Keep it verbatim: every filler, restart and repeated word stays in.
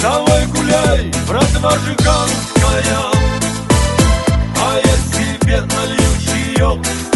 Давай гуляй, братва жиганская, а я себе налью чаек.